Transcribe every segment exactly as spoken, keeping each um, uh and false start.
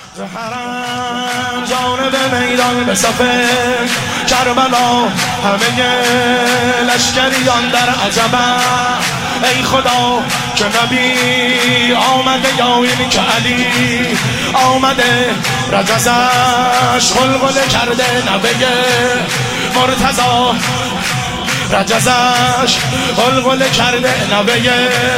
زهرم جانب میدان به صف کربلا، همه لشکریان در عجبم. ای خدا که نبی آمده یا این که علی آمده، رجزش غلغله کرده نبی مرتضی، رجزش غلغله کرده نبی.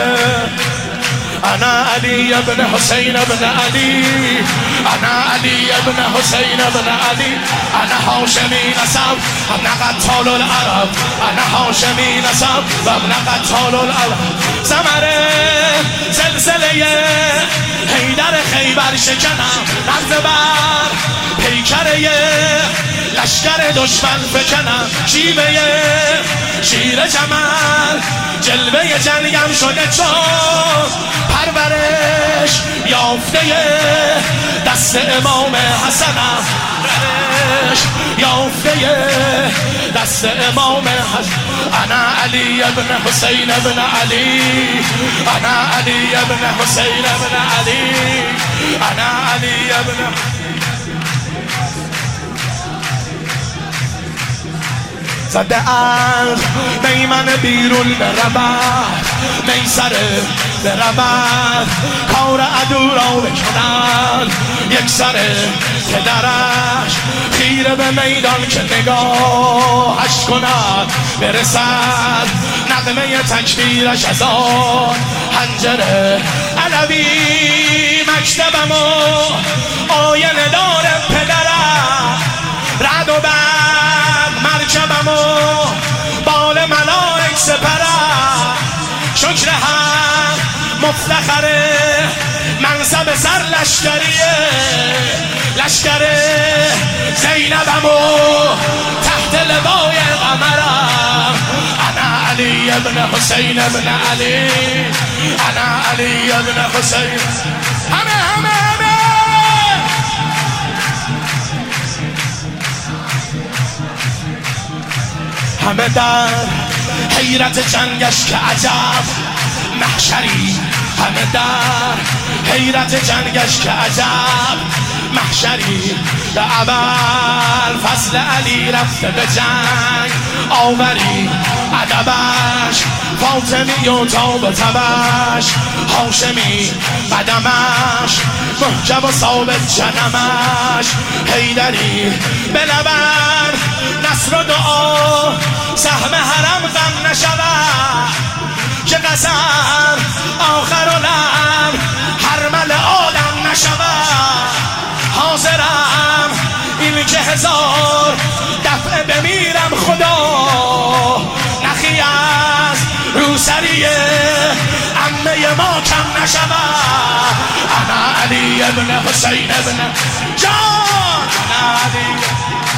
انا علی ابن حسین ابن علی، انا علی ابن حسین ابن علی، انا هاشمی نسب ابن قتال العرب، انا هاشمی نسب و ابن قتال العرب. ثمره زلزله حیدر خیبر شکنم، نرد بر پیکره لشکر دشمن فکنم. شیوه شیر جمل جلوه جنگم شده چون پرورش یافته دست امام حسنم، پرورش یافته دست امام حسن. انا علی ابن حسین ابن علی، انا علی ابن حسین ابن علی، انا علی ابن. زده از میمن بیرون برود، میسره برود کار عدو را بکند. یک سره که درش خیره به میدان که نگاهش کند، برسد نغمه تکبیرش از آن حنجره. علوی مکتبم و آینه دار پدرم، رد و برق مرکبم و بال ملائک سپرم. شکر هم مفتخره منصب سر لشکریه، لشکر زینبم و تحت لوای قمرم. انا علی ابن حسین ابن علی، انا علی ابن حسین. همه همه همه همه در حیرت جنگش که عجب محشری، همه در حیرت جنگش که عجب محشری. به اول فصل علی رفته به جنگ آوری، ادبش فاطمی و تاب تبش هاشمی، قدمش محکم و ثابت جنمش حیدری. به لبن نصر و دعا سهم حرم غم نشود، که قسم آخر و لم حرمل آدم نشود. حاضرم این که هزار دفعه بمیرم خدا، نخی از روسریه عمه ما کم نشود. انا علی ابن حسین ابن جان، انا علی